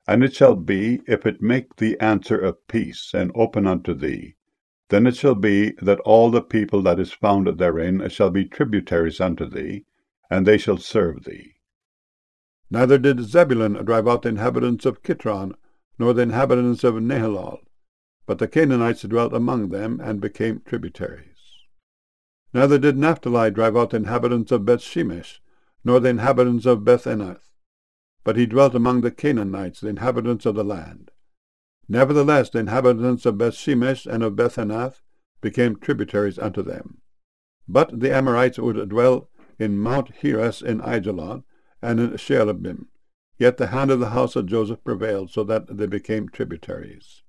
And it shall be, if it make thee answer of peace, and open unto thee, then it shall be that all the people that is found therein shall be tributaries unto thee, and they shall serve thee. Neither did Zebulun drive out the inhabitants of Kitron, nor the inhabitants of Nahalol, but the Canaanites dwelt among them, and became tributaries. Neither did Naphtali drive out the inhabitants of Bethshemesh, nor the inhabitants of Bethanath, but he dwelt among the Canaanites, the inhabitants of the land. Nevertheless the inhabitants of Bethshemesh and of Bethanath became tributaries unto them. But the Amorites would dwell in Mount Heres in Aijalon, and in Shealabim. Yet the hand of the house of Joseph prevailed, so that they became tributaries.